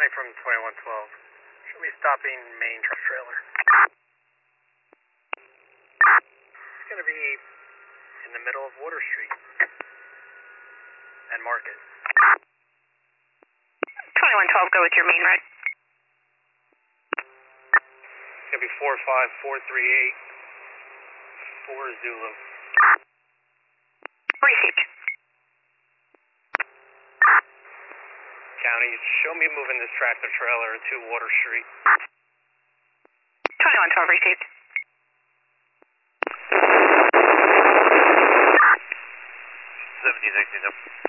calling from 2112. Should be stopping main truck trailer. It's going to be in the middle of Water Street and Market. 2112, go with your main ride. It's going to be 45438 for Zulu. Received. County, show me moving this tractor trailer to Water Street. 2112, received. 1760.